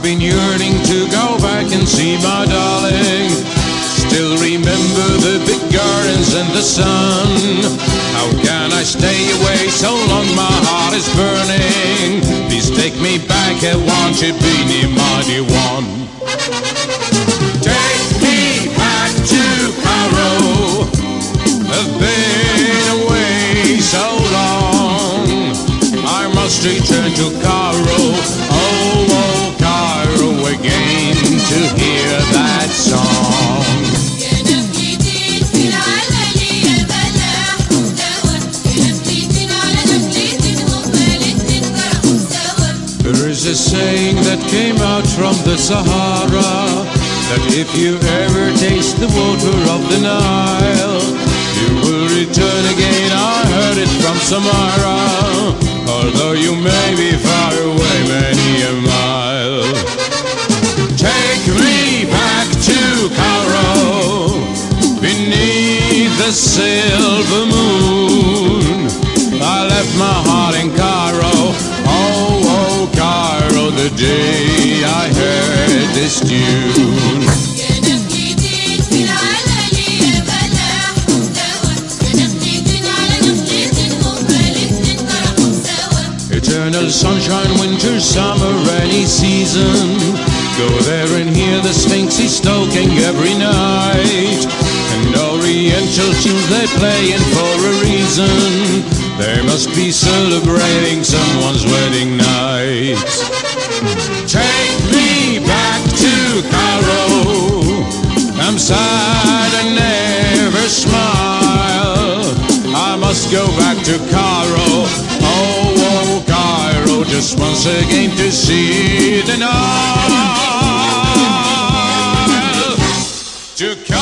been yearning to go back and see my darling. Still remember the big gardens and the sun. How can I stay away so long? My heart is burning. Please take me back, I want you be near my dear one. Take me back to Cairo. I've been away so long. I must return to Cairo. Oh, oh, Cairo again to hear that song. There is a saying that came out from the Sahara, that if you ever taste the water of the Nile, you will return again. I heard it from Samara, although you may be far away many a mile. Take me back to Cairo, beneath the silver moon. I left my heart in Cairo. Oh, oh, Cairo, the day I heard this tune. Eternal sunshine, winter, summer, rainy season. Go there and hear the Sphinx is stoking every night. And oriental tunes they playing for a reason. They must be celebrating someone's wedding night. Take me back to Cairo. I'm sad and never smile. I must go back to Cairo. Oh, oh, Cairo, just once again to see the Nile. To